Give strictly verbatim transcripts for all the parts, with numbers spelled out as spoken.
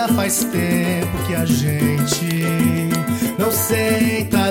já faz tempo que a gente não senta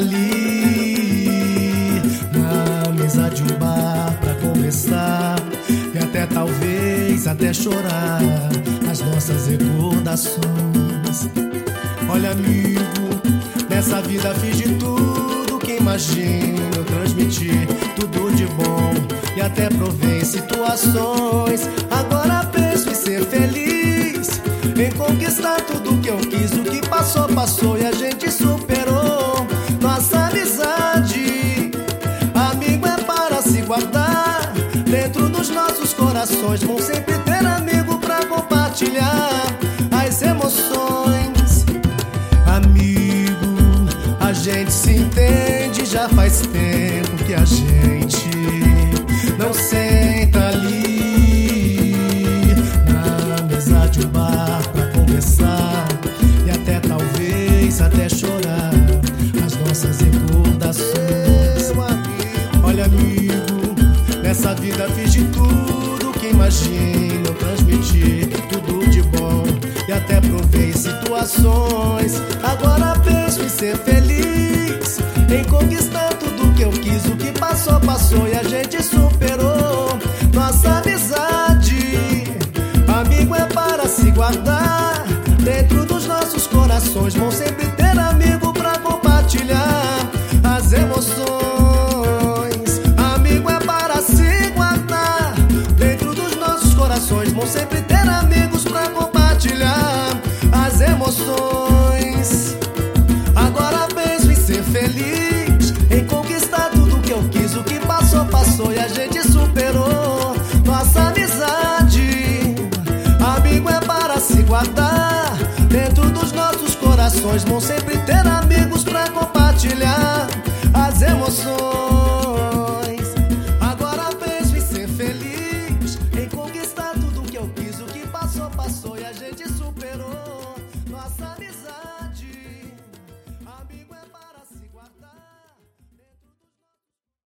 ali na mesa de um bar pra conversar e até talvez até chorar as nossas recordações. Olha, amigo, nessa vida fiz de tudo que imagino transmitir, tudo de bom e até provei situações. Agora penso em ser feliz, em conquistar tudo que eu quis. O que passou, passou e a gente superou. Nossa amizade, amigo, é para se guardar dentro dos nossos corações. Vão sempre ter amigo pra compartilhar as emoções. Amigo, a gente se entende, já faz tempo que a gente não senta ali na mesa de um bar pra conversar e até talvez até chorar as nossas recordações. Olha, amigo, nessa vida fiz de tudo que imagino transmitir, tudo de bom e até provei situações. Agora penso em ser feliz, em conquistar tudo que eu quis. O que passou, passou e a gente superou. Nossa amizade, amigo, é para se guardar dentro dos nossos corações. Vão sempre ter amigo pra compartilhar as emoções. Amigo, é para se guardar dentro dos nossos corações. Vão sempre ter amigos pra compartilhar as emoções. Agora penso em ser feliz, em conquistar tudo que eu quis. O que passou, passou e a gente superou. Nossa amizade, amigo, é para se guardar dentro dos nossos corações. Vão sempre ter amigos